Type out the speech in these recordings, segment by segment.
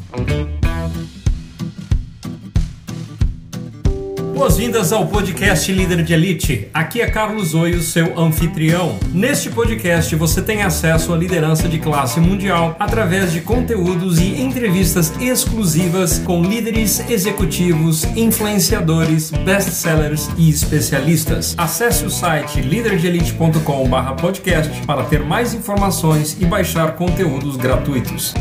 Boas-vindas ao podcast Líder de Elite. Aqui é Carlos Oio, seu anfitrião. Neste podcast você tem acesso à liderança de classe mundial através de conteúdos e entrevistas exclusivas com líderes executivos, influenciadores, best-sellers e especialistas. Acesse o site liderdeelite.com/podcast para ter mais informações e baixar conteúdos gratuitos.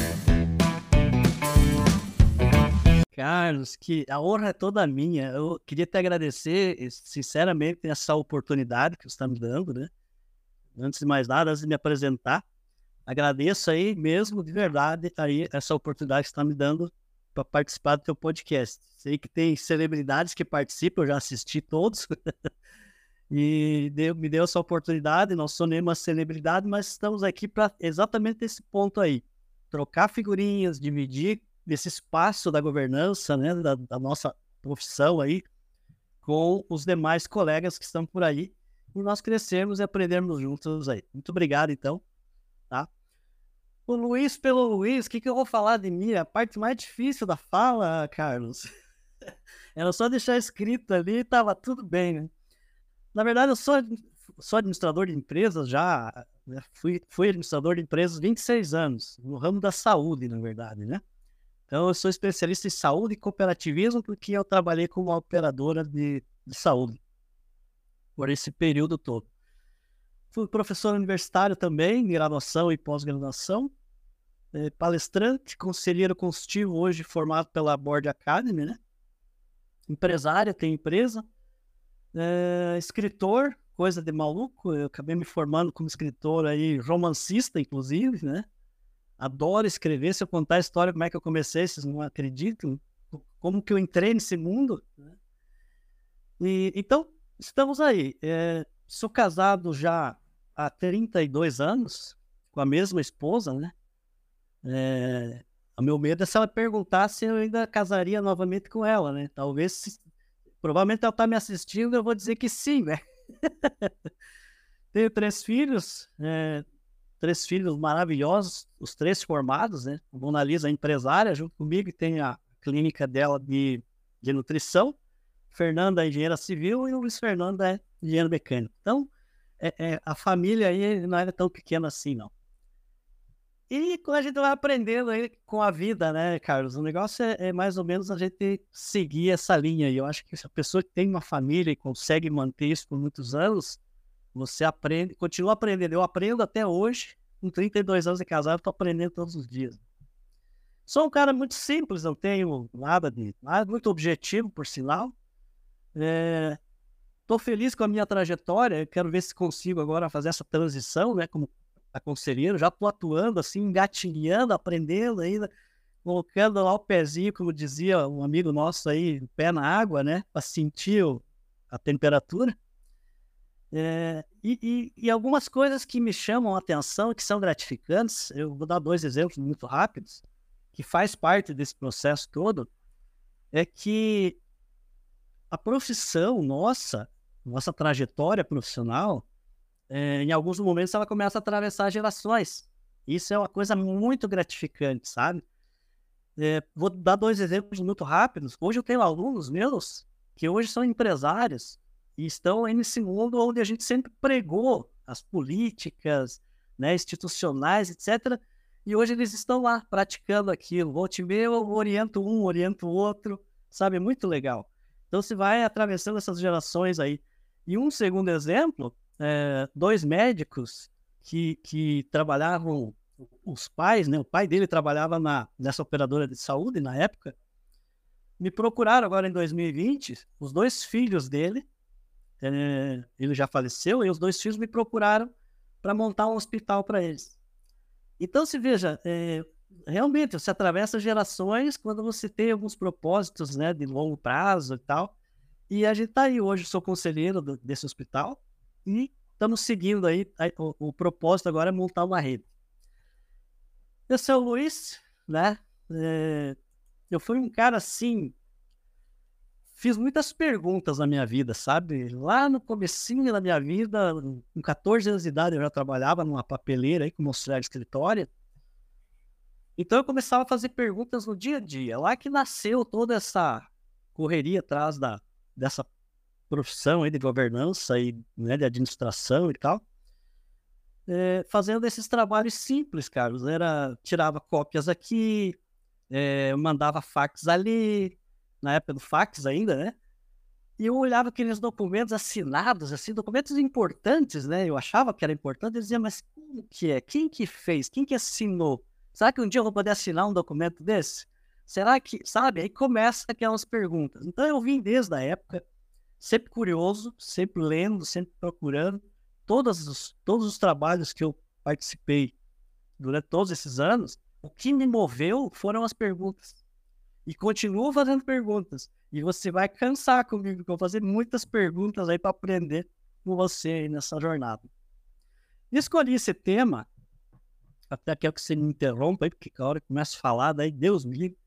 Carlos, que a honra é toda minha. Eu queria te agradecer, sinceramente, essa oportunidade que você está me dando, né? Antes de mais nada, antes de me apresentar, agradeço aí mesmo, de verdade, aí essa oportunidade que você está me dando para participar do teu podcast. Sei que tem celebridades que participam, eu já assisti todos, e me deu essa oportunidade. Não sou nenhuma celebridade, mas estamos aqui para exatamente esse ponto aí. Trocar figurinhas, dividir desse espaço da governança, né, da nossa profissão aí, com os demais colegas que estão por aí, e nós crescermos e aprendermos juntos aí. Muito obrigado, então, tá? O Luiz pelo Luiz, o que eu vou falar de mim? A parte mais difícil da fala, Carlos, era só deixar escrito ali e tava tudo bem, né? Na verdade, eu sou administrador de empresas já, né? Fui administrador de empresas 26 anos, no ramo da saúde, na verdade, né? Então, eu sou especialista em saúde e cooperativismo porque eu trabalhei como operadora de saúde por esse período todo. Fui professor universitário também, graduação e pós-graduação, palestrante, conselheiro consultivo, hoje formado pela Board Academy, né? Empresária, tenho empresa, escritor, coisa de maluco, eu acabei me formando como escritor aí, romancista, inclusive, né? Adoro escrever. Se eu contar a história, como é que eu comecei, vocês não acreditam, como que eu entrei nesse mundo, né? Então, estamos aí. Sou casado já há 32 anos, com a mesma esposa, né? O meu medo é se ela perguntar se eu ainda casaria novamente com ela, né? Provavelmente ela está me assistindo, eu vou dizer que sim, né? Tenho 3 filhos, 3 filhos maravilhosos, os 3 formados, né? A Mona Lisa é empresária junto comigo, e tem a clínica dela de nutrição. Fernanda é engenheira civil e o Luiz Fernando é engenheiro mecânico. Então, a família aí não era tão pequena assim, não. E quando a gente vai aprendendo aí com a vida, né, Carlos? O negócio é mais ou menos a gente seguir essa linha. E eu acho que se a pessoa que tem uma família e consegue manter isso por muitos anos, você aprende, continua aprendendo. Eu aprendo até hoje, com 32 anos de casado, estou aprendendo todos os dias. Sou um cara muito simples, não tenho nada muito objetivo, por sinal. Estou feliz com a minha trajetória, quero ver se consigo agora fazer essa transição, né, como conselheiro. Já estou atuando assim, engatinhando, aprendendo ainda, colocando lá o pezinho, como dizia um amigo nosso aí, o pé na água, né, para sentir a temperatura. E algumas coisas que me chamam a atenção, que são gratificantes, eu vou dar 2 exemplos muito rápidos, que faz parte desse processo todo, é que a profissão nossa trajetória profissional, em alguns momentos ela começa a atravessar gerações. Isso é uma coisa muito gratificante, sabe? Vou dar 2 exemplos muito rápidos. Hoje eu tenho alunos meus que hoje são empresários, e estão aí nesse mundo onde a gente sempre pregou as políticas, né, institucionais, etc. E hoje eles estão lá praticando aquilo. Volta e meia eu oriento um, oriento o outro, sabe? Muito legal. Então você vai atravessando essas gerações aí. E um segundo exemplo, 2 médicos que trabalhavam, os pais, né? O pai dele trabalhava nessa operadora de saúde na época, me procuraram agora em 2020, os 2 filhos dele, ele já faleceu, e os 2 filhos me procuraram para montar um hospital para eles. Então, se veja, realmente você atravessa gerações quando você tem alguns propósitos, né, de longo prazo e tal. E a gente está aí hoje, sou conselheiro desse hospital e estamos seguindo aí. O propósito agora é montar uma rede. Eu sou o Luiz, né? Eu fui um cara assim, fiz muitas perguntas na minha vida, sabe? Lá no comecinho da minha vida, com 14 anos de idade, eu já trabalhava numa papeleira aí, como auxiliar de escritório. Então eu começava a fazer perguntas no dia a dia. Lá que nasceu toda essa correria atrás dessa profissão aí de governança e, né, de administração e tal. Fazendo esses trabalhos simples, Carlos. Tirava cópias aqui, mandava fax ali, na época do fax ainda, né? E eu olhava aqueles documentos assinados, assim, documentos importantes, né? Eu achava que era importante, eu dizia, mas como que é? Quem que fez? Quem que assinou? Será que um dia eu vou poder assinar um documento desse? Será que, sabe? Aí começa aquelas perguntas. Então eu vim desde a época, sempre curioso, sempre lendo, sempre procurando. Todos os trabalhos que eu participei durante todos esses anos, o que me moveu foram as perguntas. E continuo fazendo perguntas. E você vai cansar comigo, porque eu vou fazer muitas perguntas aí para aprender com você aí nessa jornada. Escolhi esse tema, até quero que você me interrompa aí, porque a hora que começa a falar, daí Deus me livre.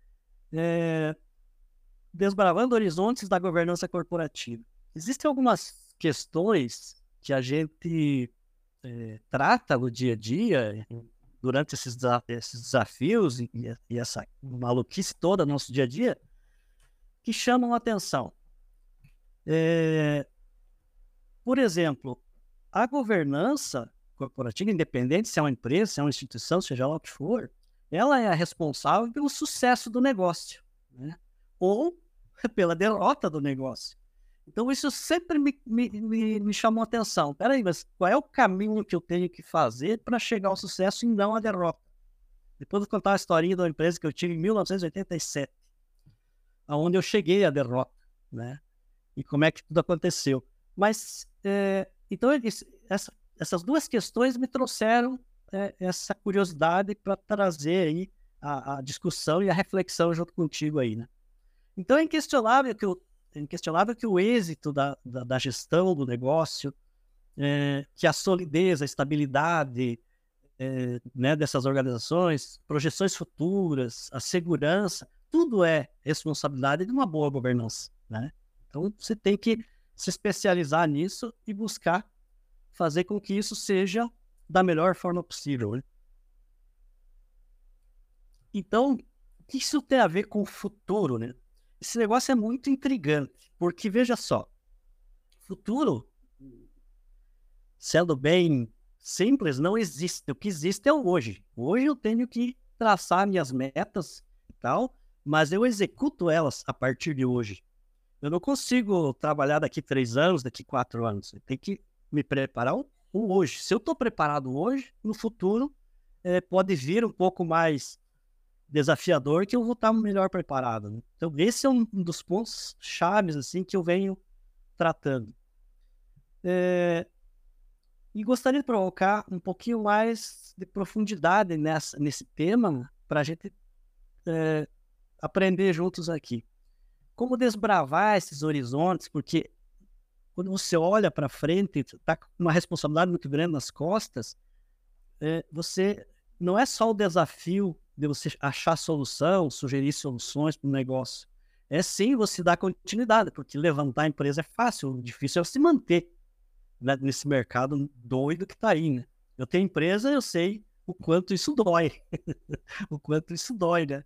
Desbravando horizontes da governança corporativa. Existem algumas questões que a gente trata no dia a dia, durante esses desafios e essa maluquice toda no nosso dia a dia, que chamam a atenção. Por exemplo, a governança corporativa, independente se é uma empresa, se é uma instituição, seja lá o que for, ela é a responsável pelo sucesso do negócio, né? Ou pela derrota do negócio. Então, isso sempre me chamou a atenção. Peraí, mas qual é o caminho que eu tenho que fazer para chegar ao sucesso e não à derrota? Depois vou contar a historinha de uma empresa que eu tive em 1987, onde eu cheguei à derrota, né? E como é que tudo aconteceu. Mas, então, essas duas questões me trouxeram essa curiosidade para trazer aí a discussão e a reflexão junto contigo aí, né? Então, é inquestionável que o êxito da gestão do negócio, que a solidez, a estabilidade né, dessas organizações, projeções futuras, a segurança, tudo é responsabilidade de uma boa governança, né? Então, você tem que se especializar nisso e buscar fazer com que isso seja da melhor forma possível, né? Então, o que isso tem a ver com o futuro, né? Esse negócio é muito intrigante, porque, veja só, futuro, sendo bem simples, não existe. O que existe é o hoje. Hoje eu tenho que traçar minhas metas e tal, mas eu executo elas a partir de hoje. Eu não consigo trabalhar daqui 3 anos, daqui 4 anos. Eu tenho que me preparar o hoje. Se eu estou preparado hoje, no futuro, pode vir um pouco mais desafiador, que eu vou estar melhor preparado, né? Então, esse é um dos pontos chaves assim, que eu venho tratando. E gostaria de provocar um pouquinho mais de profundidade nesse tema, para a gente aprender juntos aqui. Como desbravar esses horizontes, porque quando você olha para frente, está com uma responsabilidade muito grande nas costas, você não é só o desafio de você achar solução, sugerir soluções para o negócio. É sim você dar continuidade, porque levantar a empresa é fácil, o difícil é se manter, né, nesse mercado doido que está aí, né? Eu tenho empresa, eu sei o quanto isso dói, o quanto isso dói, né?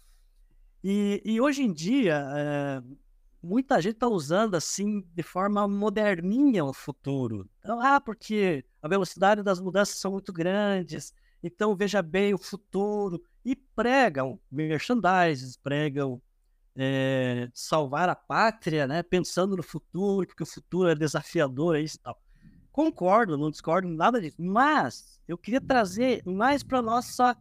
E hoje em dia, muita gente está usando assim de forma moderninha o futuro. Então, porque a velocidade das mudanças são muito grandes, então veja bem o futuro. E pregam merchandising, pregam salvar a pátria, né? Pensando no futuro, porque o futuro é desafiador, é isso e tal. Concordo, não discordo nada disso, mas eu queria trazer mais para nossa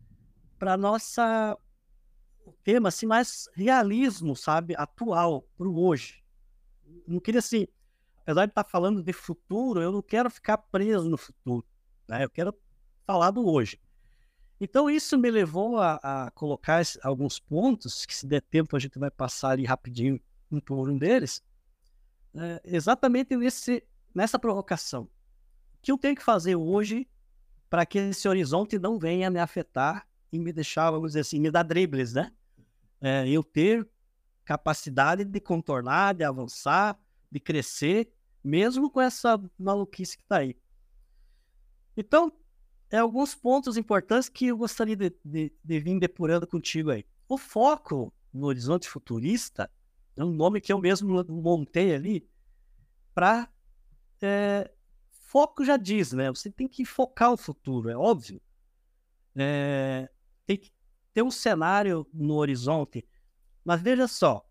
o tema assim, mais realismo, sabe, atual, para o hoje. Não queria assim, apesar de estar falando de futuro, eu não quero ficar preso no futuro, né? Eu quero falar do hoje. Então, isso me levou a colocar alguns pontos, que se der tempo a gente vai passar ali rapidinho um por um deles, exatamente nessa provocação. O que eu tenho que fazer hoje para que esse horizonte não venha me afetar e me deixar, vamos dizer assim, me dar dribles, né? Eu ter capacidade de contornar, de avançar, de crescer, mesmo com essa maluquice que está aí. Então, alguns pontos importantes que eu gostaria de vir depurando contigo aí. O foco no horizonte futurista é um nome que eu mesmo montei ali para... foco já diz, né? Você tem que focar o futuro, é óbvio. Tem que ter um cenário no horizonte. Mas veja só,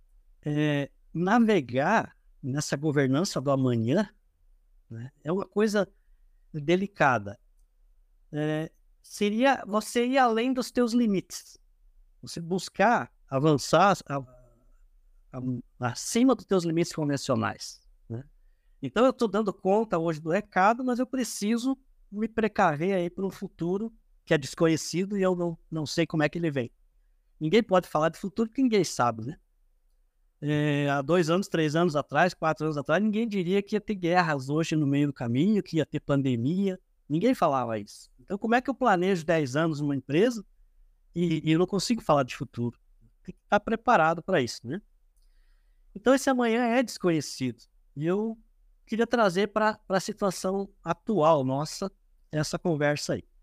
navegar nessa governança do amanhã, né, é uma coisa delicada. Seria você ir além dos teus limites. Você buscar avançar acima dos teus limites convencionais, né? Então, eu estou dando conta hoje do recado, mas eu preciso me precaver aí para um futuro que é desconhecido e eu não sei como é que ele vem. Ninguém pode falar de futuro que ninguém sabe, né? Há 2 anos, 3 anos atrás, 4 anos atrás, ninguém diria que ia ter guerras hoje no meio do caminho, que ia ter pandemia. Ninguém falava isso. Então, como é que eu planejo 10 anos numa empresa e eu não consigo falar de futuro? Tem que estar preparado para isso, né? Então, esse amanhã é desconhecido. E eu queria trazer para a situação atual nossa essa conversa aí.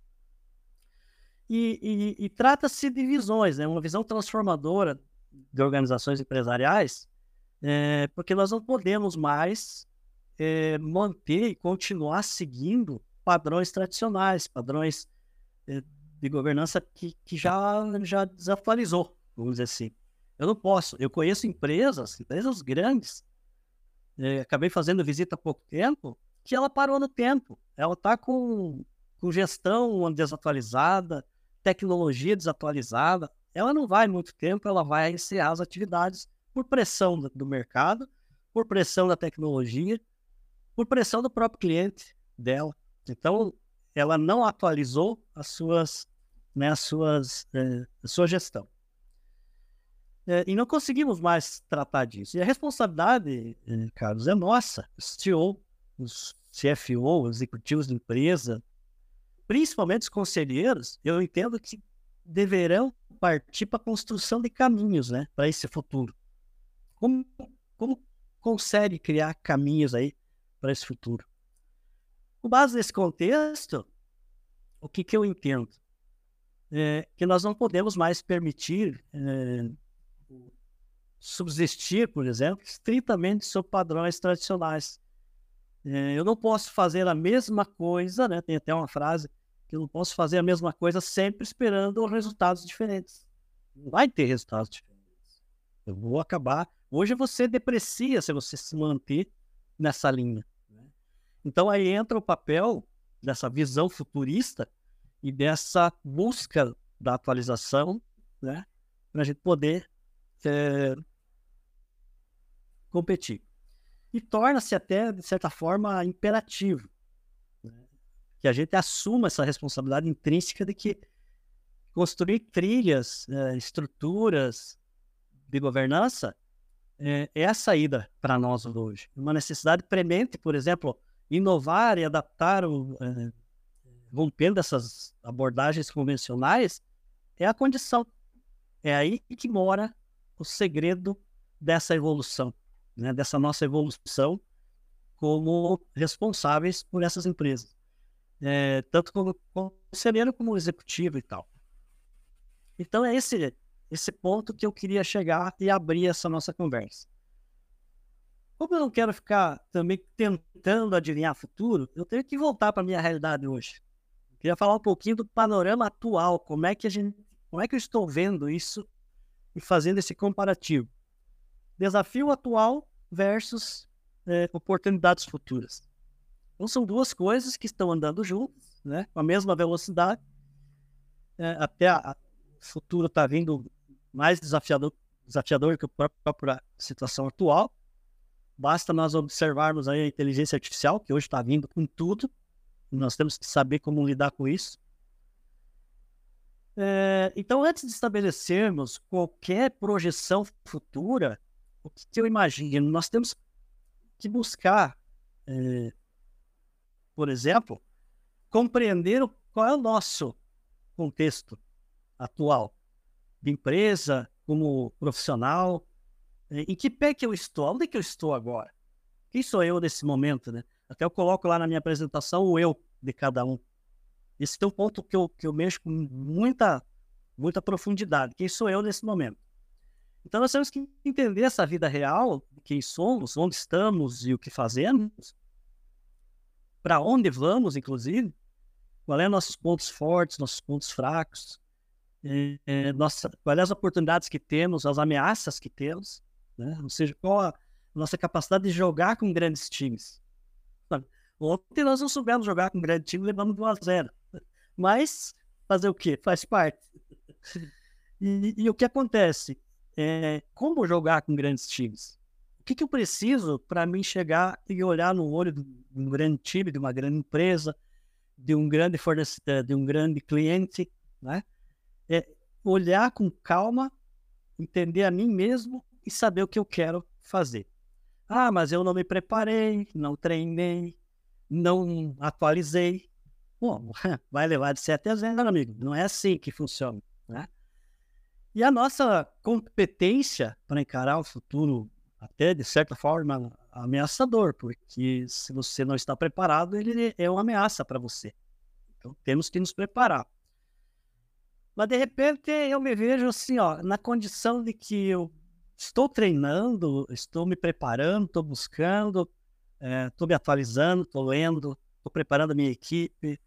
E trata-se de visões, né? Uma visão transformadora de organizações empresariais, porque nós não podemos mais manter e continuar seguindo padrões tradicionais, padrões de governança que já desatualizou, vamos dizer assim. Eu não posso. Eu conheço empresas grandes, acabei fazendo visita há pouco tempo, que ela parou no tempo. Ela está com gestão desatualizada, tecnologia desatualizada. Ela não vai muito tempo, ela vai encerrar as atividades por pressão do mercado, por pressão da tecnologia, por pressão do próprio cliente dela. Então, ela não atualizou a sua gestão. E não conseguimos mais tratar disso. E a responsabilidade, Carlos, é nossa. Os CEO, os CFO, os executivos de empresa, principalmente os conselheiros, eu entendo que deverão partir para a construção de caminhos, né, para esse futuro. Como consegue criar caminhos aí para esse futuro? Com base nesse contexto, o que eu entendo? Que nós não podemos mais permitir subsistir, por exemplo, estritamente sobre padrões tradicionais. Eu não posso fazer a mesma coisa, né? Tem até uma frase que eu não posso fazer a mesma coisa sempre esperando resultados diferentes. Não vai ter resultados diferentes. Eu vou acabar... Hoje você deprecia se você se manter nessa linha, né? Então aí entra o papel dessa visão futurista e dessa busca da atualização, né? Para a gente poder competir. E torna-se até, de certa forma, imperativo, né, que a gente assuma essa responsabilidade intrínseca de que construir trilhas, estruturas de governança é a saída para nós hoje. Uma necessidade premente, por exemplo, inovar e adaptar, rompendo essas abordagens convencionais, é a condição. É aí que mora o segredo dessa evolução, né, dessa nossa evolução como responsáveis por essas empresas, tanto como conselheiro como executivo e tal. Então é esse ponto que eu queria chegar e abrir essa nossa conversa. Como eu não quero ficar também tentando adivinhar o futuro, eu tenho que voltar para a minha realidade hoje. Eu queria falar um pouquinho do panorama atual, como é que eu estou vendo isso e fazendo esse comparativo. Desafio atual versus oportunidades futuras. Então, são duas coisas que estão andando juntas, né, com a mesma velocidade. Até o futuro está vindo mais desafiador que a própria situação atual. Basta nós observarmos aí a inteligência artificial, que hoje está vindo com tudo. Nós temos que saber como lidar com isso. Então, antes de estabelecermos qualquer projeção futura, o que eu imagino? Nós temos que buscar, por exemplo, compreender qual é o nosso contexto atual de empresa, como profissional, em que pé que eu estou, onde é que eu estou agora? Quem sou eu nesse momento, né? Até eu coloco lá na minha apresentação o eu de cada um. Esse é um ponto que eu mexo com muita profundidade. Quem sou eu nesse momento? Então, nós temos que entender essa vida real, quem somos, onde estamos e o que fazemos, para onde vamos, inclusive, quais são nossos pontos fortes, nossos pontos fracos, quais as oportunidades que temos, as ameaças que temos, né? Ou seja, qual a nossa capacidade de jogar com grandes times. Sabe? Ontem nós não soubemos jogar com um grande time, levamos de 1-0. Mas fazer o quê? Faz parte. E o que acontece? Como jogar com grandes times? O que eu preciso para mim chegar e olhar no olho de um grande time, de uma grande empresa, de um grande fornecedor, de um grande cliente, né? Olhar com calma, entender a mim mesmo e saber o que eu quero fazer. Ah, mas eu não me preparei, não treinei, não atualizei. Bom, vai levar de 7-0, amigo. Não é assim que funciona, né? E a nossa competência para encarar o futuro, até de certa forma, ameaçador, porque se você não está preparado, ele é uma ameaça para você. Então, temos que nos preparar. Mas, de repente, eu me vejo assim, ó, na condição de que eu estou treinando, estou me preparando, estou buscando, estou me atualizando, estou lendo, estou preparando a minha equipe.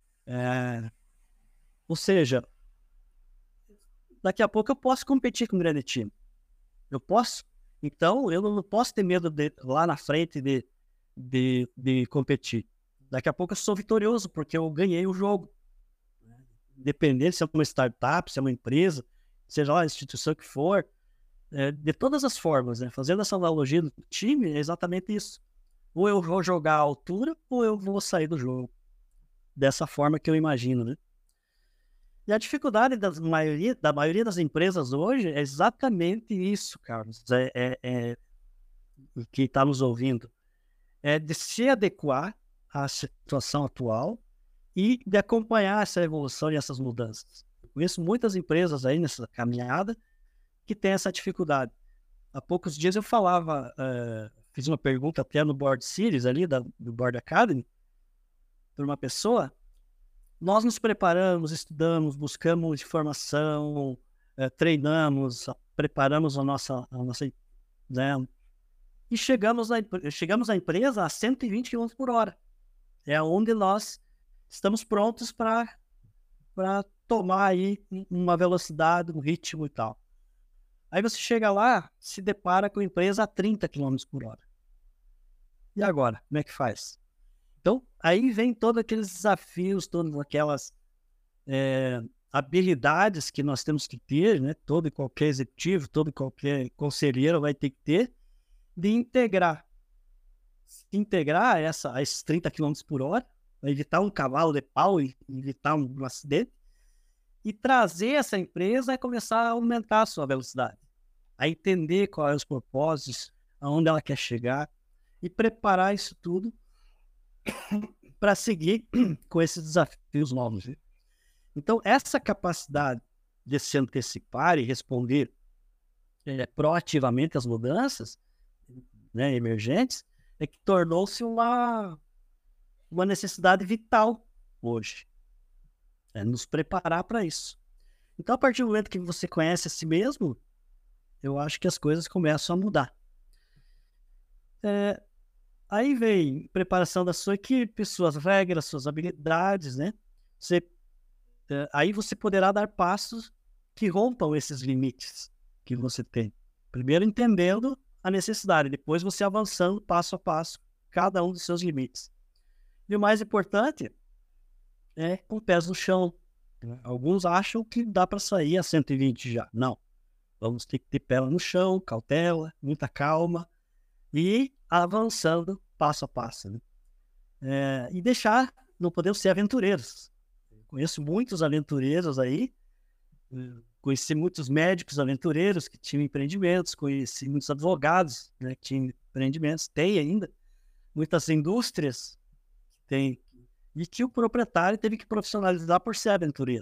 Ou seja, daqui a pouco eu posso competir com um grande time. Eu posso. Então, eu não posso ter medo de, lá na frente de competir. Daqui a pouco eu sou vitorioso, porque eu ganhei o jogo. Independente se é uma startup, se é uma empresa, seja lá a instituição que for, de todas as formas, né? Fazendo essa analogia do time, é exatamente isso. Ou eu vou jogar à altura, ou eu vou sair do jogo. Dessa forma que eu imagino, né? E a dificuldade da maioria das empresas hoje é exatamente isso, Carlos. Que está nos ouvindo. É de se adequar à situação atual e de acompanhar essa evolução e essas mudanças. Eu conheço muitas empresas aí nessa caminhada que têm essa dificuldade. Há poucos dias eu falava, fiz uma pergunta até no Board Series ali, do Board Academy, para uma pessoa. Nós nos preparamos, estudamos, buscamos informação, treinamos, preparamos a nossa né? E chegamos à empresa a 120 km por hora. É onde nós estamos prontos para tomar aí uma velocidade, um ritmo e tal. Aí você chega lá, se depara com a empresa a 30 km por hora. E agora, como é que faz? Então, aí vem todos aqueles desafios, todas aquelas habilidades que nós temos que ter, né? Todo e qualquer executivo, todo e qualquer conselheiro vai ter que ter, de integrar a esses 30 km por hora, para evitar um cavalo de pau e evitar um acidente, e trazer essa empresa a começar a aumentar a sua velocidade, a entender quais são os propósitos, aonde ela quer chegar, e preparar isso tudo para seguir com esses desafios novos. Né? Então, essa capacidade de se antecipar e responder proativamente às mudanças, né, emergentes, é que tornou-se uma necessidade vital hoje. É nos preparar para isso. Então, a partir do momento que você conhece a si mesmo, eu acho que as coisas começam a mudar. Aí vem preparação da sua equipe, suas regras, suas habilidades, né? Aí você poderá dar passos que rompam esses limites que você tem. Primeiro entendendo a necessidade, depois você avançando passo a passo, cada um dos seus limites. E o mais importante é com os pés no chão. Alguns acham que dá para sair a 120 já. Não. Vamos ter que ter pé no chão, cautela, muita calma e avançando passo a passo. Né? E não podemos ser aventureiros. Conheço muitos aventureiros aí, conheci muitos médicos aventureiros que tinham empreendimentos, conheci muitos advogados, né, que tinham empreendimentos, tem ainda, muitas indústrias que tem, e que o proprietário teve que profissionalizar por ser aventureiro.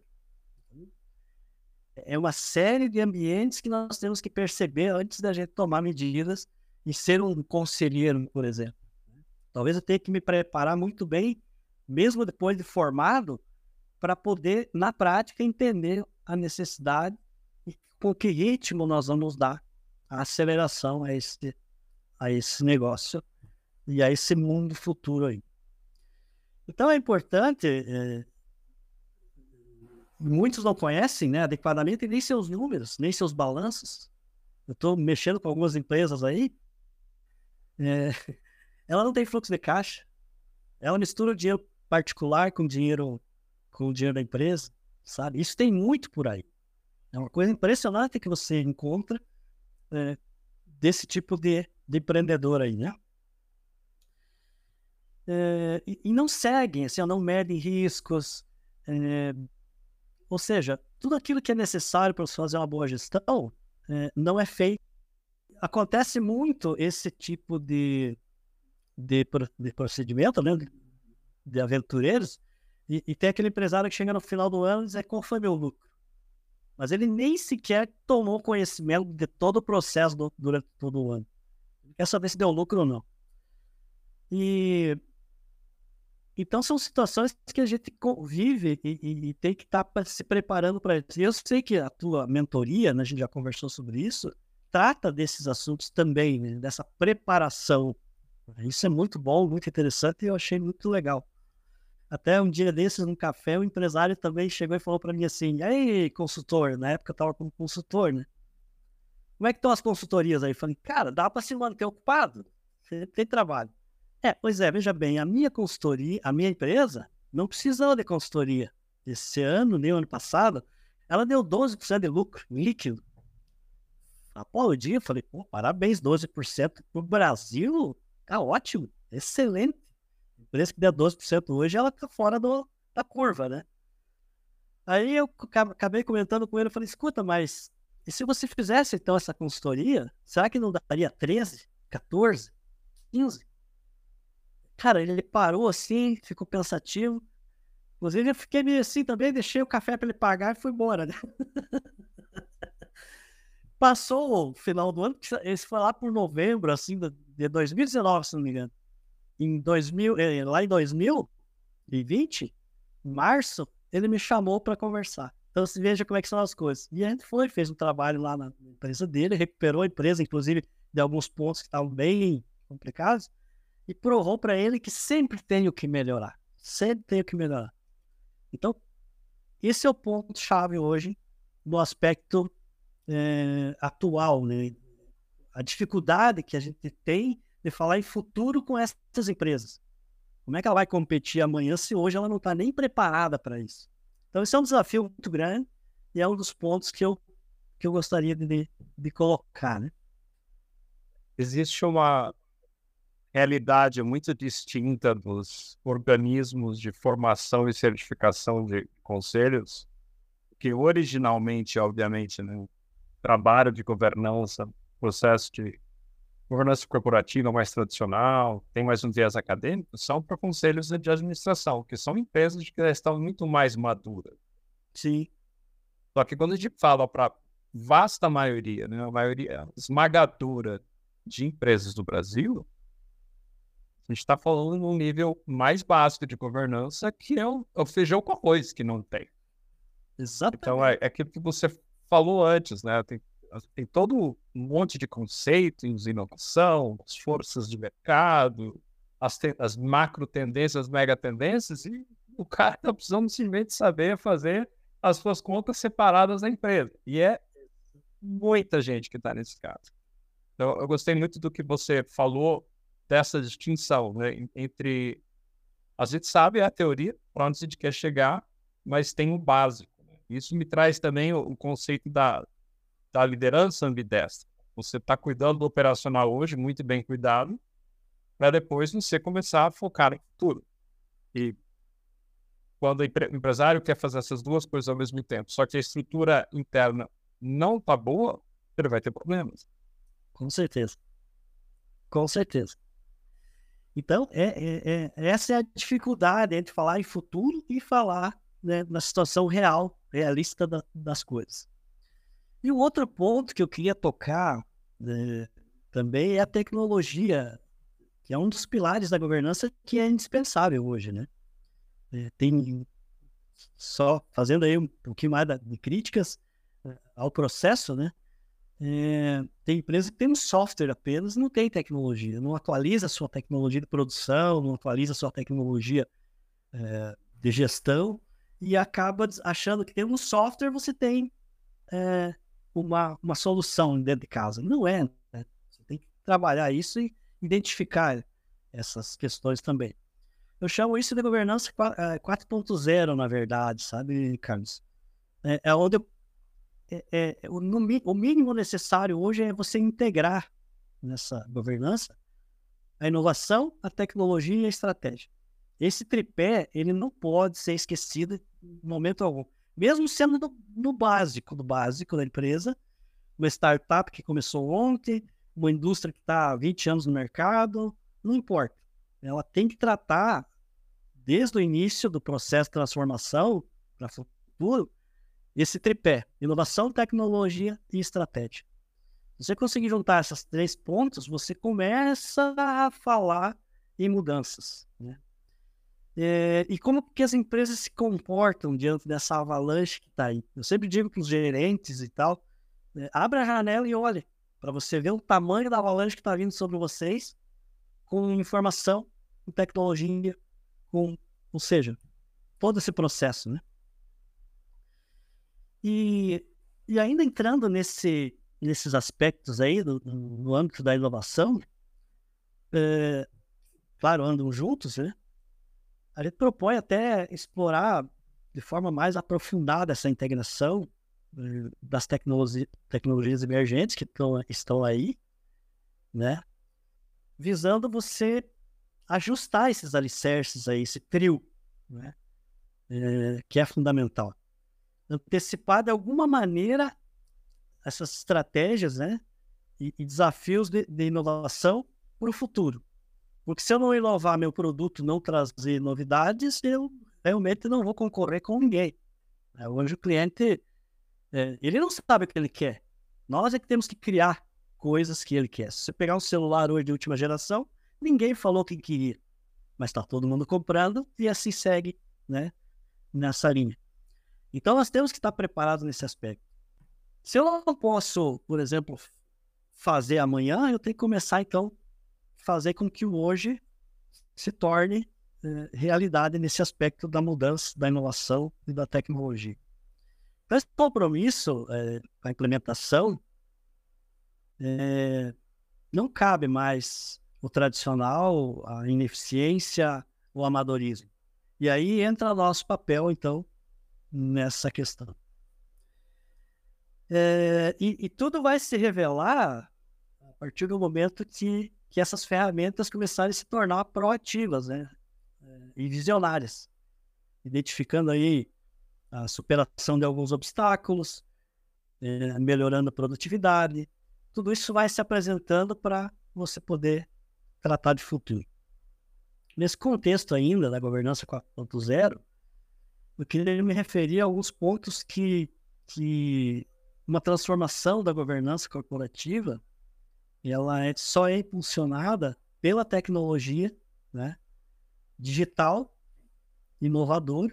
É uma série de ambientes que nós temos que perceber antes da gente tomar medidas e ser um conselheiro, por exemplo. Talvez eu tenha que me preparar muito bem, mesmo depois de formado, para poder, na prática, entender a necessidade e com que ritmo nós vamos dar a aceleração a esse negócio e a esse mundo futuro aí. Então é importante, muitos não conhecem, né, adequadamente nem seus números, nem seus balanços. Eu estou mexendo com algumas empresas aí, ela não tem fluxo de caixa, ela mistura o dinheiro particular com o dinheiro da empresa, sabe? Isso tem muito por aí. É uma coisa impressionante que você encontra desse tipo de empreendedor aí, né? E não seguem, assim, não medem riscos, ou seja, tudo aquilo que é necessário para você fazer uma boa gestão não é feito. Acontece muito esse tipo de procedimento, né, de aventureiros, e tem aquele empresário que chega no final do ano e diz, qual foi meu lucro? Mas ele nem sequer tomou conhecimento de todo o processo durante todo o ano. Ele quer saber se deu lucro ou não. Então são situações que a gente convive e tem que estar se preparando para isso. E eu sei que a tua mentoria, né, a gente já conversou sobre isso, trata desses assuntos também, né, dessa preparação. Isso é muito bom, muito interessante e eu achei muito legal. Até um dia desses, num café, o empresário também chegou e falou para mim assim, aí, consultor, na época eu estava como consultor, né? Como é que estão as consultorias aí? Eu falei, cara, dá para se manter ocupado, você tem trabalho. Pois é, veja bem, a minha consultoria, a minha empresa, não precisava de consultoria. Esse ano, nem o ano passado, ela deu 12% de lucro líquido. Aplaudi, eu falei, pô, parabéns, 12% para o Brasil, tá ótimo, excelente. A empresa que der 12% hoje, ela tá fora da curva, né? Aí eu acabei comentando com ele, eu falei, escuta, mas e se você fizesse então essa consultoria, será que não daria 13, 14, 15? Cara, ele parou assim, ficou pensativo. Inclusive, eu fiquei meio assim também, deixei o café para ele pagar e fui embora, né? Passou o final do ano, esse foi lá por novembro, assim, de 2019, se não me engano. Lá em 2020, em março, ele me chamou para conversar. Então, você veja como é que são as coisas. E a gente fez um trabalho lá na empresa dele, recuperou a empresa, inclusive, de alguns pontos que estavam bem complicados, e provou para ele que sempre tenho que melhorar. Sempre tenho que melhorar. Então, esse é o ponto-chave hoje no aspecto atual, né? A dificuldade que a gente tem de falar em futuro com essas empresas. Como é que ela vai competir amanhã se hoje ela não está nem preparada para isso? Então, esse é um desafio muito grande e é um dos pontos que eu gostaria de colocar, né? Existe uma realidade muito distinta dos organismos de formação e certificação de conselhos, que originalmente, obviamente, né, trabalho de governança, processo de governança corporativa mais tradicional, tem mais um viés acadêmico, são para conselhos de administração, que são empresas que já estão muito mais maduras. Sim. Só que quando a gente fala para vasta maioria, né, a maioria esmagadora de empresas do Brasil, a gente está falando num nível mais básico de governança, que é o feijão com arroz, que não tem. Exatamente. Então, é aquilo que você falou antes, né? Tem todo um monte de conceitos, inovação, as forças de mercado, as macro tendências, mega tendências, e o cara está precisando simplesmente saber fazer as suas contas separadas da empresa. E é muita gente que está nesse caso. Então, eu gostei muito do que você falou dessa distinção, né, entre a gente sabe a teoria, para onde a gente quer chegar, mas tem o básico. Né? Isso me traz também o conceito da liderança ambidestra. Você está cuidando do operacional hoje, muito bem cuidado, para depois você começar a focar no futuro. E quando o empresário quer fazer essas duas coisas ao mesmo tempo, só que a estrutura interna não está boa, ele vai ter problemas. Com certeza. Com certeza. Então, essa é a dificuldade entre falar em futuro e falar, né, na situação real, realista das coisas. E o outro ponto que eu queria tocar também é a tecnologia, que é um dos pilares da governança que é indispensável hoje, né? só fazendo aí um pouquinho mais de críticas ao processo, né? Tem empresa que tem um software apenas, não tem tecnologia, não atualiza a sua tecnologia de produção, não atualiza a sua tecnologia de gestão e acaba achando que tem um software, você tem uma solução dentro de casa. Não é, né? Você tem que trabalhar isso e identificar essas questões também. Eu chamo isso de governança 4.0, na verdade, sabe, Carlos? Onde o mínimo necessário hoje é você integrar nessa governança a inovação, a tecnologia e a estratégia. Esse tripé, ele não pode ser esquecido em momento algum. Mesmo sendo no básico da empresa, uma startup que começou ontem, uma indústria que está há 20 anos no mercado, não importa. Ela tem que tratar, desde o início do processo de transformação para o futuro, esse tripé: inovação, tecnologia e estratégia. Se você conseguir juntar esses 3 pontos, você começa a falar em mudanças, né? E como que as empresas se comportam diante dessa avalanche que está aí? Eu sempre digo para os gerentes e tal, abra a janela e olhe, para você ver o tamanho da avalanche que está vindo sobre vocês, com informação, com tecnologia, ou seja, todo esse processo, né? E ainda entrando nesses aspectos aí, no âmbito da inovação, claro, andam juntos, né? A gente propõe até explorar de forma mais aprofundada essa integração das tecnologias emergentes que estão aí, né? Visando você ajustar esses alicerces aí, esse trio, né? Que é fundamental. Antecipar de alguma maneira essas estratégias, né? E desafios de inovação para o futuro. Porque se eu não inovar meu produto, não trazer novidades, eu realmente não vou concorrer com ninguém. Hoje o cliente, ele não sabe o que ele quer. Nós é que temos que criar coisas que ele quer. Se você pegar um celular hoje de última geração, ninguém falou o que queria. Mas está todo mundo comprando e assim segue, né, nessa linha. Então nós temos que estar preparados nesse aspecto. Se eu não posso, por exemplo, fazer amanhã, eu tenho que começar então fazer com que o hoje se torne realidade nesse aspecto da mudança, da inovação e da tecnologia. Então, esse compromisso com a implementação não cabe mais o tradicional, a ineficiência, o amadorismo. E aí entra nosso papel, então, nessa questão. E tudo vai se revelar a partir do momento que essas ferramentas começarem a se tornar proativas, né? E visionárias, identificando aí a superação de alguns obstáculos, melhorando a produtividade. Tudo isso vai se apresentando para você poder tratar de futuro. Nesse contexto ainda da governança 4.0, eu queria me referir a alguns pontos que uma transformação da governança corporativa, ela só é impulsionada pela tecnologia, né, digital, inovador.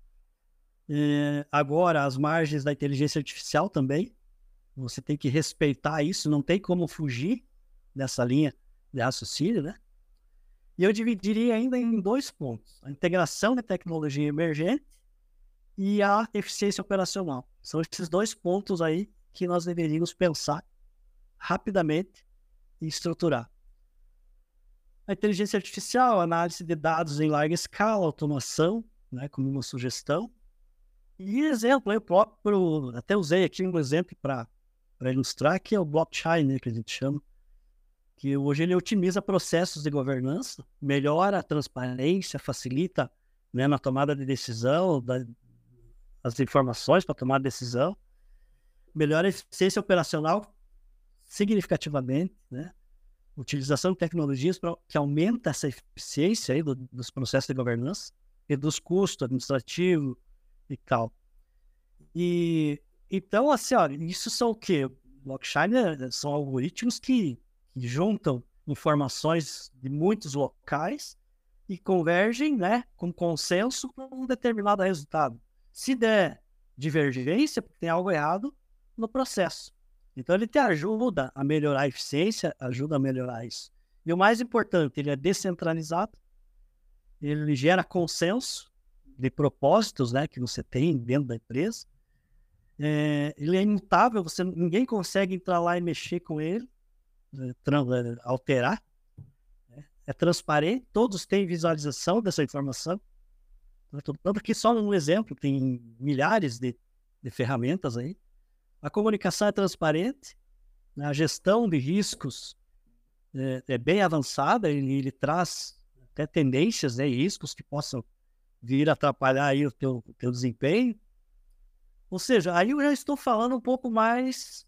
Agora, as margens da inteligência artificial também, você tem que respeitar isso, não tem como fugir dessa linha de raciocínio, né? E eu dividiria ainda em 2 pontos: a integração de tecnologia emergente e a eficiência operacional. São esses 2 pontos aí que nós deveríamos pensar rapidamente e estruturar. A inteligência artificial, análise de dados em larga escala, automação, né, como uma sugestão. E exemplo, eu próprio, até usei aqui um exemplo para ilustrar, que é o blockchain, né, que a gente chama, que hoje ele otimiza processos de governança, melhora a transparência, facilita, né, na tomada de decisão, as informações para tomar decisão, melhora a eficiência operacional significativamente, né? Utilização de tecnologias que aumenta essa eficiência aí dos processos de governança, reduz custo administrativo e tal. E então, assim, olha, isso são o quê? Blockchain são algoritmos que juntam informações de muitos locais e convergem, né, com consenso para um determinado resultado. Se der divergência, tem algo errado no processo. Então, ele te ajuda a melhorar a eficiência, ajuda a melhorar isso. E o mais importante, ele é descentralizado, ele gera consenso de propósitos, né, que você tem dentro da empresa. Ele é imutável, ninguém consegue entrar lá e mexer com ele, alterar. É transparente, todos têm visualização dessa informação. Tanto que só um exemplo, tem milhares de ferramentas aí. A comunicação é transparente, a gestão de riscos é bem avançada, ele traz até tendências, né, e riscos que possam vir atrapalhar aí o teu desempenho. Ou seja, aí eu já estou falando um pouco mais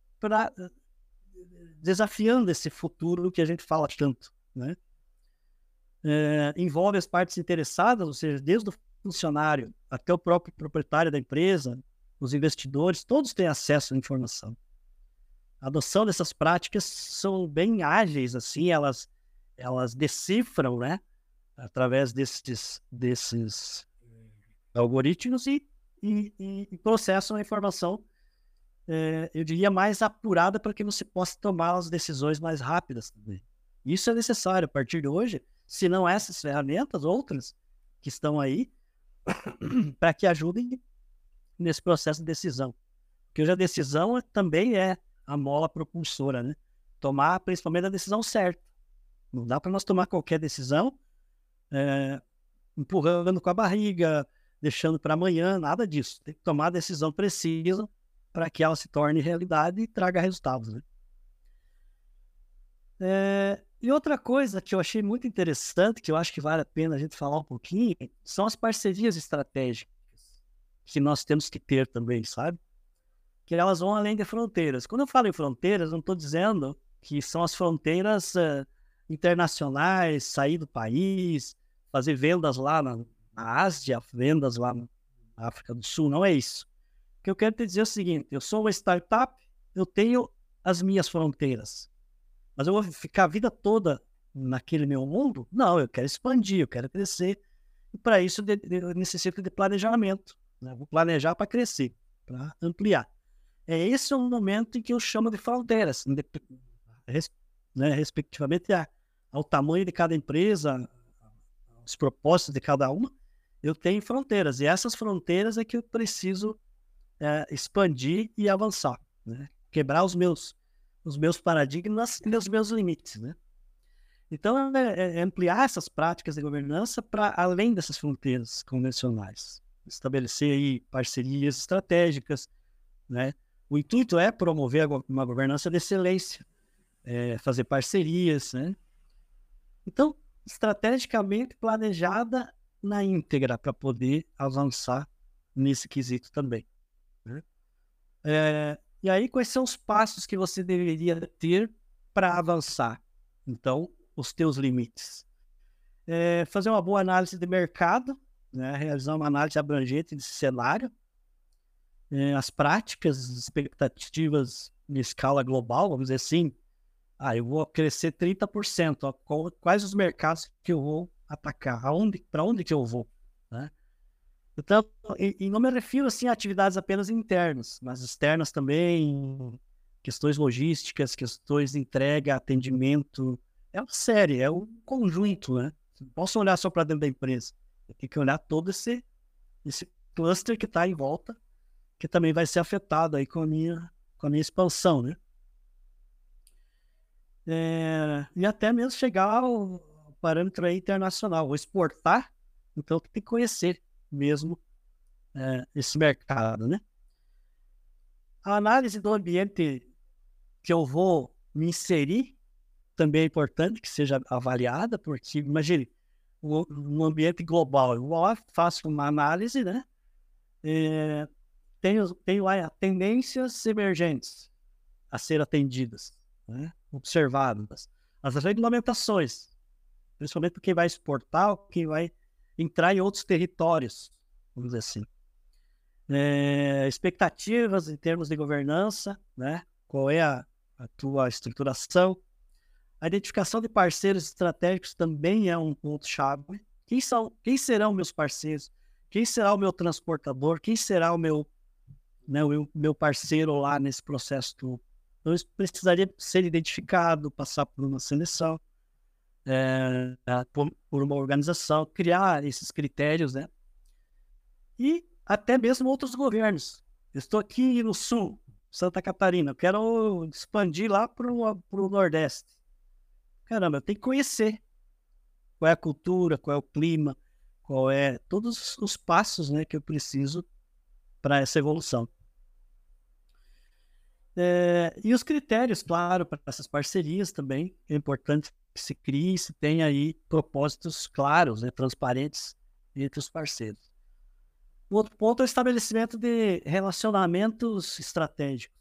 desafiando esse futuro que a gente fala tanto, né? Envolve as partes interessadas, ou seja, desde o funcionário até o próprio proprietário da empresa, os investidores, todos têm acesso à informação. A adoção dessas práticas são bem ágeis, assim, elas decifram, né, através desses algoritmos e processam a informação, eu diria, mais apurada para que você possa tomar as decisões mais rápidas também. Isso é necessário a partir de hoje, se não essas ferramentas, outras que estão aí, para que ajudem nesse processo de decisão. Porque hoje a decisão também é a mola propulsora, né? Tomar principalmente a decisão certa. Não dá para nós tomar qualquer decisão empurrando com a barriga, deixando para amanhã, nada disso. Tem que tomar a decisão precisa para que ela se torne realidade e traga resultados, né? E outra coisa que eu achei muito interessante, que eu acho que vale a pena a gente falar um pouquinho, são as parcerias estratégicas que nós temos que ter também, sabe? Que elas vão além de fronteiras. Quando eu falo em fronteiras, não estou dizendo que são as fronteiras internacionais, sair do país, fazer vendas lá na Ásia, vendas lá na África do Sul, não é isso. O que eu quero te dizer é o seguinte, eu sou uma startup, eu tenho as minhas fronteiras, mas eu vou ficar a vida toda naquele meu mundo? Não, eu quero expandir, eu quero crescer, e para isso eu necessito de planejamento, né? Vou planejar para crescer, para ampliar. Esse é o momento em que eu chamo de fronteiras, né, respectivamente ao tamanho de cada empresa, os propósitos de cada uma, eu tenho fronteiras, e essas fronteiras é que eu preciso expandir e avançar, né? Quebrar os meus paradigmas e os meus limites, né? Então, ampliar essas práticas de governança para além dessas fronteiras convencionais, estabelecer aí parcerias estratégicas, né? O intuito é promover uma governança de excelência, fazer parcerias, né? Então, estrategicamente planejada na íntegra para poder avançar nesse quesito também, né? E aí, quais são os passos que você deveria ter para avançar? Então, os teus limites. Fazer uma boa análise de mercado, né? Realizar uma análise abrangente desse cenário, as práticas, as expectativas em escala global, vamos dizer assim, eu vou crescer 30%, quais os mercados que eu vou atacar, para onde que eu vou, né? Então, e não me refiro assim a atividades apenas internas, mas externas também, questões logísticas, questões de entrega, atendimento, é uma série, é um conjunto, né? Não posso olhar só para dentro da empresa, eu tenho que olhar todo esse cluster que está em volta, que também vai ser afetado aí com a minha expansão, né? E até mesmo chegar ao parâmetro aí internacional, vou exportar, então tem que conhecer mesmo esse mercado, né? A análise do ambiente que eu vou me inserir também é importante que seja avaliada, porque, imagine, um ambiente global, eu vou lá, faço uma análise, né? Tenho lá tendências emergentes a ser atendidas, né? Observadas. As regulamentações, principalmente quem vai exportar, quem vai entrar em outros territórios, vamos dizer assim. Expectativas em termos de governança, né? Qual é a tua estruturação. A identificação de parceiros estratégicos também é um ponto-chave. Quem serão meus parceiros? Quem será o meu transportador? Quem será o meu parceiro lá nesse processo todo? Então, isso precisaria ser identificado, passar por uma seleção, por uma organização, criar esses critérios, né? E até mesmo outros governos. Eu estou aqui no sul, Santa Catarina, eu quero expandir lá para o Nordeste. Caramba, eu tenho que conhecer qual é a cultura, qual é o clima, qual é todos os passos, né, que eu preciso para essa evolução. E os critérios, claro, para essas parcerias também, é importante que se crie, se tenha aí propósitos claros, né, transparentes entre os parceiros. O outro ponto é o estabelecimento de relacionamentos estratégicos.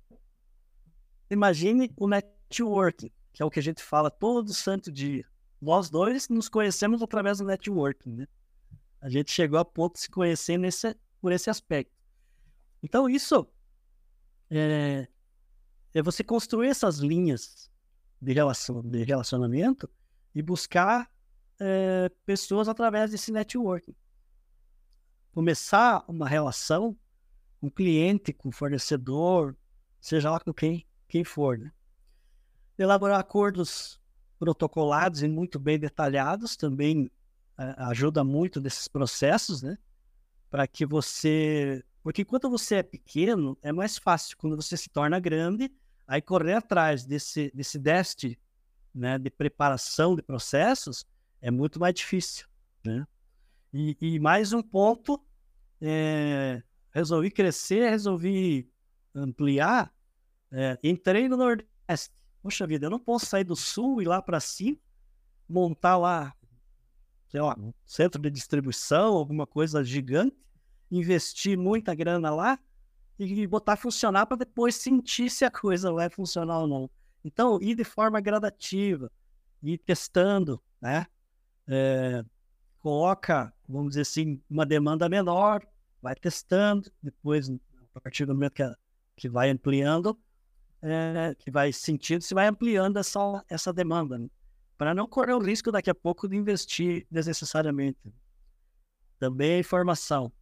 Imagine o networking, que é o que a gente fala todo santo dia. Nós dois nos conhecemos através do networking, né? A gente chegou a ponto de se conhecer por esse aspecto. Então, isso é você construir essas linhas de relacionamento e buscar pessoas através desse networking. Começar uma relação com o cliente, com o fornecedor, seja lá com quem for, né? Elaborar acordos protocolados e muito bem detalhados também ajuda muito nesses processos, né? Para que você... Porque quando você é pequeno, é mais fácil. Quando você se torna grande, aí correr atrás desse déficit, né, de preparação de processos é muito mais difícil, né? E mais um ponto, resolvi crescer, resolvi ampliar, entrei no Nordeste. Poxa vida, eu não posso sair do Sul e ir lá para cima, montar lá, sei lá, um centro de distribuição, alguma coisa gigante, investir muita grana lá e botar funcionar para depois sentir se a coisa vai funcionar ou não. Então, ir de forma gradativa, ir testando, né? Coloca, vamos dizer assim, uma demanda menor, vai testando, depois, a partir do momento que vai ampliando, que vai sentindo, se vai ampliando essa demanda, né? Para não correr o risco daqui a pouco de investir desnecessariamente. Também a informação.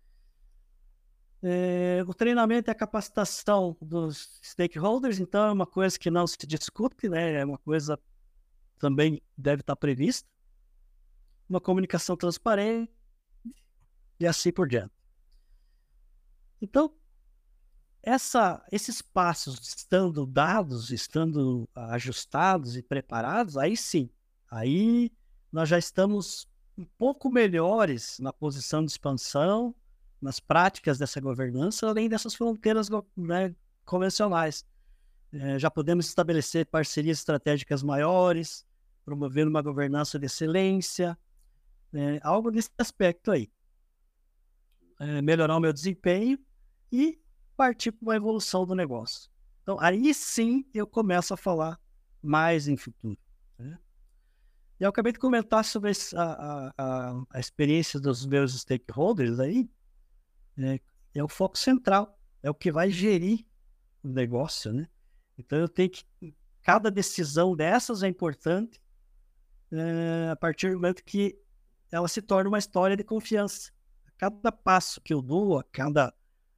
O treinamento e a capacitação dos stakeholders, então, é uma coisa que não se discute, né? É uma coisa também deve estar prevista. Uma comunicação transparente e assim por diante. Então, esses passos estando dados, estando ajustados e preparados, aí sim, aí nós já estamos um pouco melhores na posição de expansão, nas práticas dessa governança, além dessas fronteiras, né, convencionais. Já podemos estabelecer parcerias estratégicas maiores, promover uma governança de excelência, algo desse aspecto aí. Melhorar o meu desempenho e partir para uma evolução do negócio. Então, aí sim eu começo a falar mais em futuro, né? E eu acabei de comentar sobre a experiência dos meus stakeholders aí, é o foco central, é o que vai gerir o negócio, né? Então, eu tenho que... Cada decisão dessas é importante a partir do momento que ela se torna uma história de confiança. Cada passo que eu dou, a cada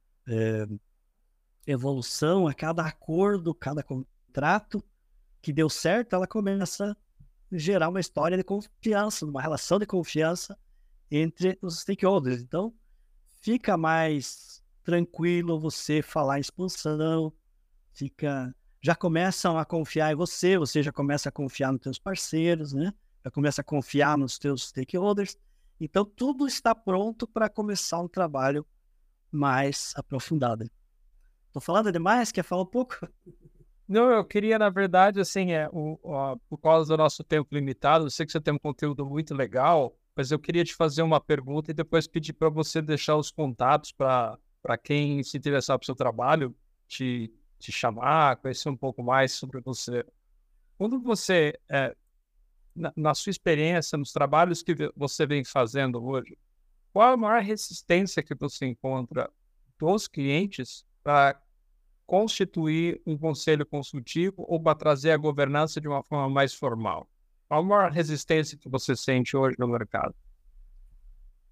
evolução, a cada acordo, cada contrato que deu certo, ela começa a gerar uma história de confiança, uma relação de confiança entre os stakeholders. Então, fica mais tranquilo você falar em expansão, já começam a confiar em você já começa a confiar nos teus parceiros, né? Já começa a confiar nos teus stakeholders. Então, tudo está pronto para começar um trabalho mais aprofundado. Estou falando demais? Quer falar um pouco? Não, eu queria, na verdade, assim, por causa do nosso tempo limitado, eu sei que você tem um conteúdo muito legal, mas eu queria te fazer uma pergunta e depois pedir para você deixar os contatos para quem se interessar para o seu trabalho, te chamar, conhecer um pouco mais sobre você. Quando você, na sua experiência, nos trabalhos que você vem fazendo hoje, qual a maior resistência que você encontra dos clientes para constituir um conselho consultivo ou para trazer a governança de uma forma mais formal? Qual a maior resistência que você sente hoje no mercado?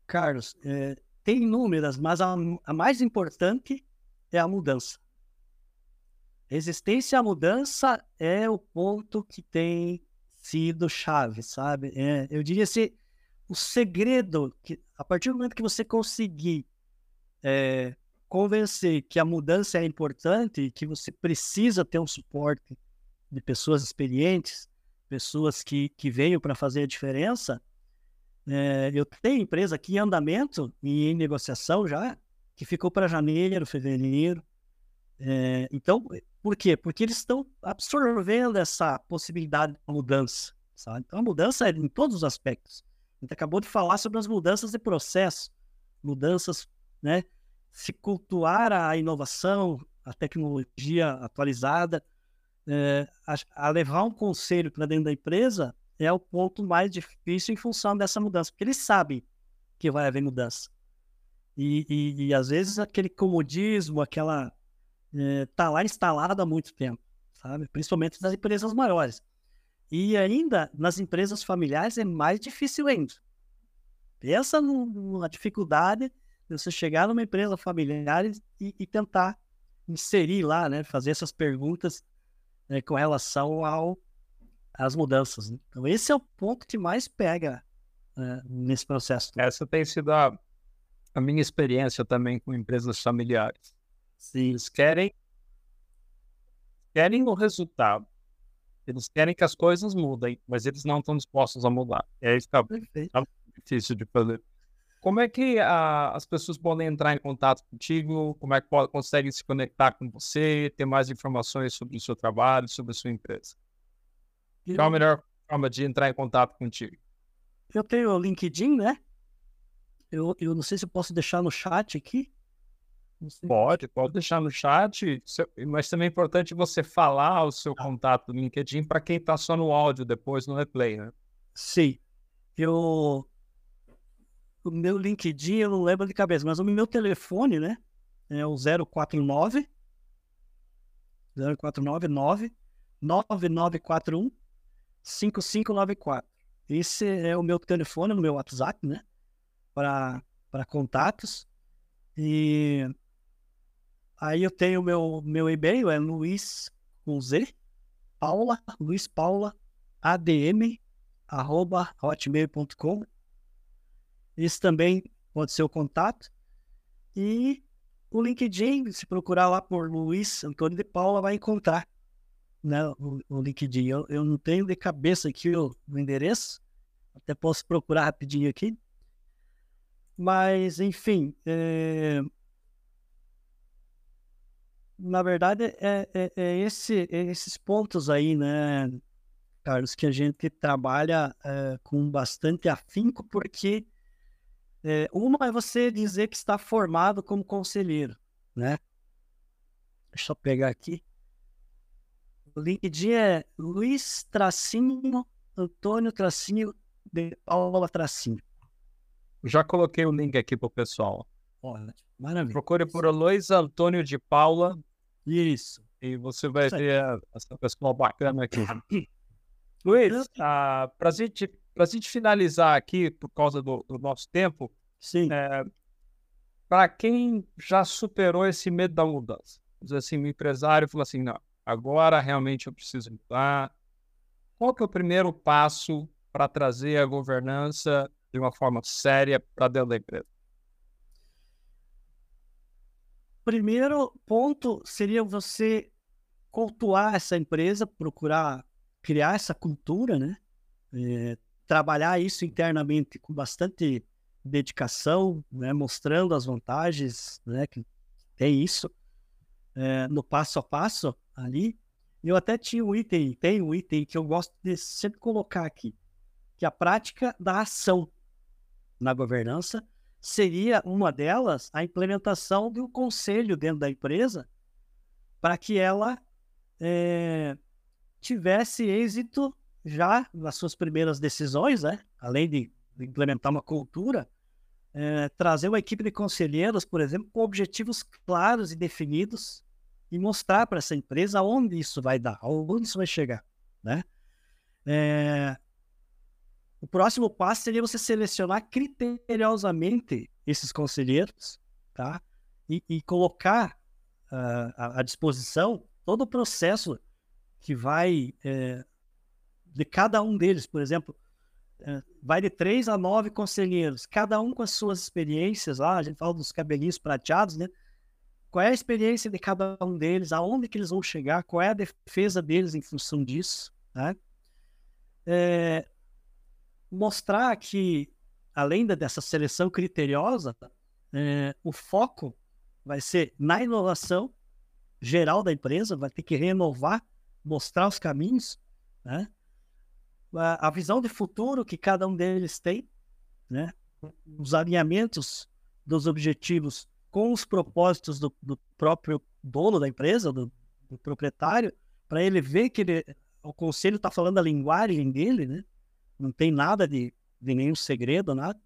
Carlos, tem inúmeras, mas a mais importante é a mudança. Resistência à mudança é o ponto que tem sido chave, sabe? Eu diria assim, o segredo, que a partir do momento que você conseguir convencer que a mudança é importante e que você precisa ter um suporte de pessoas experientes, pessoas que venham para fazer a diferença. Eu tenho empresa aqui em andamento e em negociação já, que ficou para janeiro, fevereiro. Então, por quê? Porque eles estão absorvendo essa possibilidade de mudança, sabe? Então, a mudança é em todos os aspectos. A gente acabou de falar sobre as mudanças de processo, mudanças, né? Se cultuar a inovação, a tecnologia atualizada, a levar um conselho para dentro da empresa é o ponto mais difícil em função dessa mudança, porque eles sabem que vai haver mudança. E às vezes aquele comodismo, aquela tá lá instalado há muito tempo, sabe? Principalmente nas empresas maiores. E ainda nas empresas familiares é mais difícil ainda. Pensa numa dificuldade de você chegar numa empresa familiar e tentar inserir lá, né? Fazer essas perguntas com relação às mudanças, né? Então esse é o ponto que mais pega nesse processo. Essa tem sido a minha experiência também com empresas familiares. Sim. Eles querem o resultado. Eles querem que as coisas mudem, mas eles não estão dispostos a mudar. E aí fica difícil de fazer. Como é que as pessoas podem entrar em contato contigo? Como é que conseguem se conectar com você, ter mais informações sobre o seu trabalho, sobre a sua empresa? Qual a melhor forma de entrar em contato contigo? Eu tenho o LinkedIn, né? Eu não sei se eu posso deixar no chat aqui. Pode deixar no chat, mas também é importante você falar o seu contato do LinkedIn para quem está só no áudio depois no replay, né? Sim. O meu LinkedIn eu não lembro de cabeça, mas o meu telefone, né? É o 049 9941 5594. Esse é o meu telefone no meu WhatsApp, né? Para contatos. E aí eu tenho meu e-mail, é Luiz com Z, Paula, Luiz Paula, ADM, @hotmail.com. Esse também pode ser o contato. E o LinkedIn, se procurar lá por Luiz Antônio de Paula, vai encontrar, né, o LinkedIn. Eu não tenho de cabeça aqui o endereço, até posso procurar rapidinho aqui. Mas, enfim, na verdade, esses pontos aí, né, Carlos, que a gente trabalha com bastante afinco, porque uma é você dizer que está formado como conselheiro, né? Deixa eu pegar aqui. O LinkedIn é Luiz-Antônio-de-Paula-. Já coloquei o link aqui para o pessoal. Olha, maravilha. Procure por Luiz Antônio de Paula. Isso. E você vai ver essa pessoa bacana aqui. Luiz, para a gente finalizar aqui, por causa do nosso tempo, sim, para quem já superou esse medo da mudança, assim, o empresário falou assim, não, agora realmente eu preciso mudar. Qual que é o primeiro passo para trazer a governança de uma forma séria para dentro da empresa? Primeiro ponto seria você cultuar essa empresa, procurar criar essa cultura, né? Trabalhar isso internamente com bastante dedicação, né? Mostrando as vantagens, né? Que tem isso no passo a passo ali. Eu até tem um item que eu gosto de sempre colocar aqui, que a prática da ação na governança seria uma delas a implementação de um conselho dentro da empresa para que ela tivesse êxito já nas suas primeiras decisões, né? Além de implementar uma cultura, trazer uma equipe de conselheiros, por exemplo, com objetivos claros e definidos e mostrar para essa empresa onde isso vai dar, onde isso vai chegar, né? O próximo passo seria você selecionar criteriosamente esses conselheiros, tá? E colocar à disposição todo o processo que vai de cada um deles. Por exemplo, vai de 3 a 9 conselheiros, cada um com as suas experiências lá. A gente fala dos cabelinhos prateados, né? Qual é a experiência de cada um deles, aonde que eles vão chegar, qual é a defesa deles em função disso, né? Mostrar que, além dessa seleção criteriosa, o foco vai ser na inovação geral da empresa, vai ter que renovar, mostrar os caminhos, né? A visão de futuro que cada um deles tem, né? Os alinhamentos dos objetivos com os propósitos do próprio dono da empresa, do proprietário, para ele ver que o conselho está falando a linguagem dele, né? Não tem nada de nenhum segredo, nada.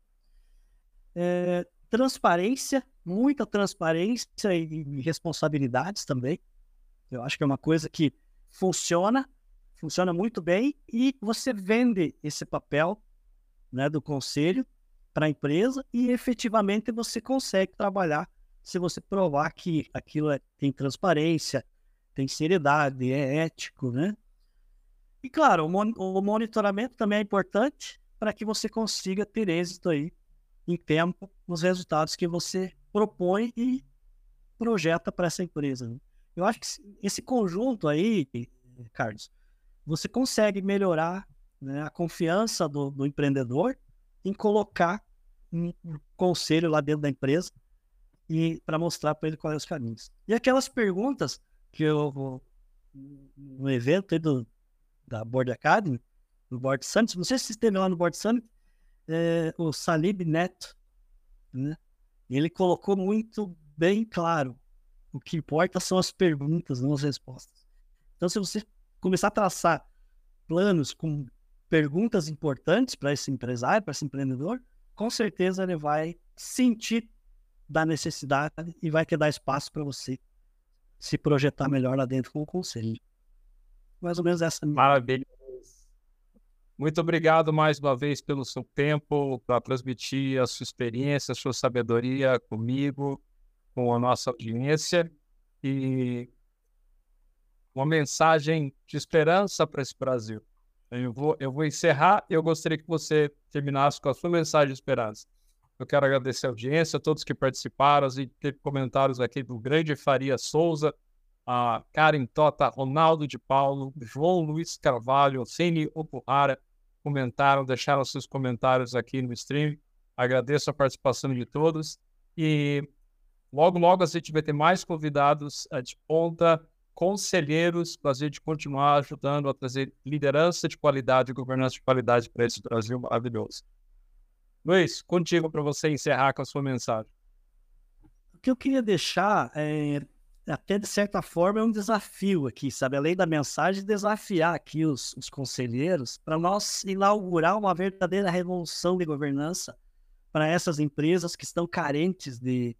Transparência, muita transparência e responsabilidades também. Eu acho que é uma coisa que funciona muito bem, e você vende esse papel, né, do conselho para a empresa, e efetivamente você consegue trabalhar se você provar que aquilo tem transparência, tem seriedade, é ético, né? E claro, o monitoramento também é importante para que você consiga ter êxito aí em tempo nos resultados que você propõe e projeta para essa empresa, né? Eu acho que esse conjunto aí, Carlos, você consegue melhorar, né, a confiança do empreendedor em colocar um conselho lá dentro da empresa e para mostrar para ele quais são os caminhos. E aquelas perguntas que eu no evento aí da Board Academy, do Board Summit, não sei se você esteve lá no Board Summit, o Salib Neto, né? Ele colocou muito bem claro: o que importa são as perguntas, não as respostas. Então, se você começar a traçar planos com perguntas importantes para esse empresário, para esse empreendedor, com certeza ele vai sentir da necessidade e vai querer dar espaço para você se projetar melhor lá dentro com o conselho. Mais ou menos essa. Maravilha. Muito obrigado mais uma vez pelo seu tempo, para transmitir a sua experiência, a sua sabedoria comigo, com a nossa audiência, e uma mensagem de esperança para esse Brasil. Eu vou encerrar, e eu gostaria que você terminasse com a sua mensagem de esperança. Eu quero agradecer a audiência, a todos que participaram, e teve comentários aqui do grande Faria Souza, a Karen Tota, Ronaldo de Paulo, João Luiz Carvalho, Ceni Okuhara, comentaram, deixaram seus comentários aqui no stream. Agradeço a participação de todos, e logo a gente vai ter mais convidados de ponta, conselheiros, para a gente continuar ajudando a trazer liderança de qualidade e governança de qualidade para esse Brasil maravilhoso. Luiz, contigo para você encerrar com a sua mensagem. O que eu queria deixar até de certa forma, é um desafio aqui, sabe? Além da mensagem, desafiar aqui os conselheiros para nós inaugurar uma verdadeira revolução de governança para essas empresas que estão carentes de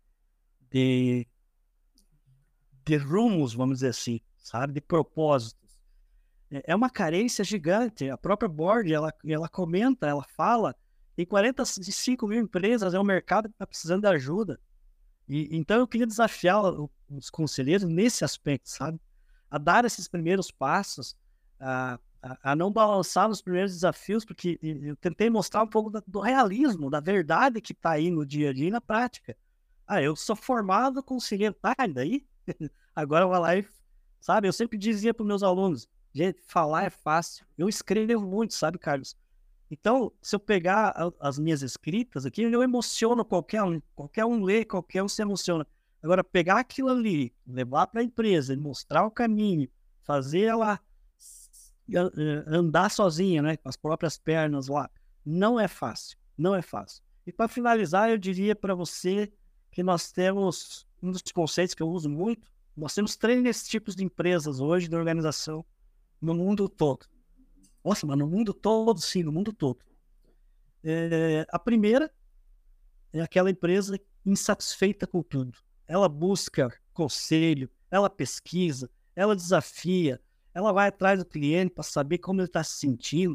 rumos, vamos dizer assim, sabe? De propósitos. É uma carência gigante. A própria Board, ela comenta, ela fala, tem 45 mil empresas, é um mercado que está precisando de ajuda. Então eu queria desafiar os conselheiros nesse aspecto, sabe? A dar esses primeiros passos, a não balançar nos primeiros desafios, porque eu tentei mostrar um pouco do realismo, da verdade que está aí no dia a dia e na prática. Eu sou formado conselheiro, tá? E daí? Agora eu vou lá e, sabe? Eu sempre dizia para os meus alunos: gente, falar é fácil. Eu escrevo muito, sabe, Carlos? Então, se eu pegar as minhas escritas aqui, eu emociono qualquer um. Qualquer um lê, qualquer um se emociona. Agora, pegar aquilo ali, levar para a empresa, mostrar o caminho, fazer ela andar sozinha, né, com as próprias pernas lá, não é fácil. Não é fácil. E para finalizar, eu diria para você que nós temos um dos conceitos que eu uso muito. Nós temos 3 tipos de empresas hoje, de organização, no mundo todo. Nossa, mas no mundo todo, sim, no mundo todo. A primeira é aquela empresa insatisfeita com tudo. Ela busca conselho, ela pesquisa, ela desafia, ela vai atrás do cliente para saber como ele está se sentindo.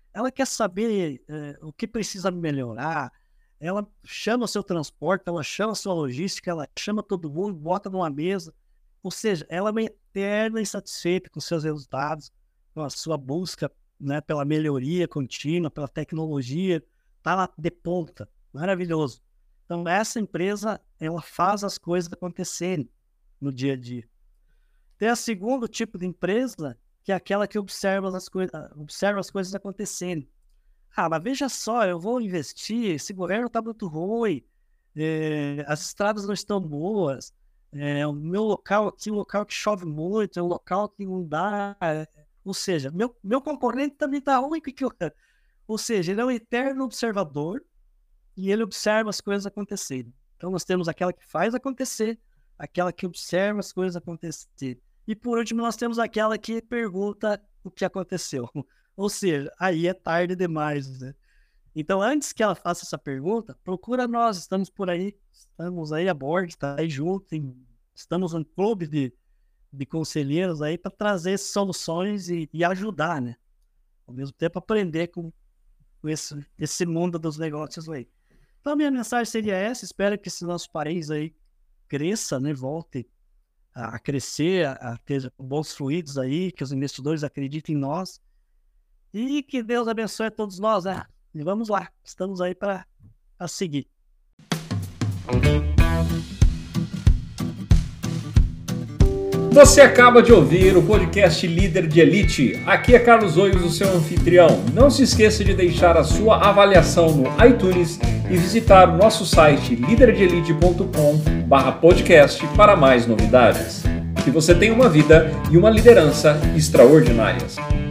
ela quer saber o que precisa melhorar, ela chama o seu transporte, ela chama a sua logística, ela chama todo mundo, bota numa mesa. Ou seja, ela é uma eterna insatisfeita com seus resultados, com a sua busca, né, pela melhoria contínua, pela tecnologia, está lá de ponta, maravilhoso. Então, essa empresa, ela faz as coisas acontecerem no dia a dia. Tem a segundo tipo de empresa, que é aquela que observa as coisas acontecerem. Mas veja só, eu vou investir, esse governo está muito ruim, as estradas não estão boas, o meu local aqui é um local que chove muito, é um local que não dá... ou seja, meu concorrente também está ruim. Ou seja, ele é um eterno observador e ele observa as coisas acontecerem. Então, nós temos aquela que faz acontecer, aquela que observa as coisas acontecerem. E, por último, nós temos aquela que pergunta o que aconteceu. Ou seja, aí é tarde demais, né? Então, antes que ela faça essa pergunta, procura nós, estamos por aí, estamos aí a bordo, está aí junto, estamos um clube de conselheiros aí para trazer soluções e ajudar, né? Ao mesmo tempo, aprender com esse mundo dos negócios aí. Então, a minha mensagem seria essa, espero que esse nosso país aí cresça, né? Volte a crescer, a ter bons fluidos aí, que os investidores acreditem em nós e que Deus abençoe a todos nós, né? E vamos lá, estamos aí para seguir. Você acaba de ouvir o podcast Líder de Elite. Aqui é Carlos Oios, o seu anfitrião. Não se esqueça de deixar a sua avaliação no iTunes e visitar o nosso site liderdeelite.com/podcast para mais novidades. Que você tenha uma vida e uma liderança extraordinárias.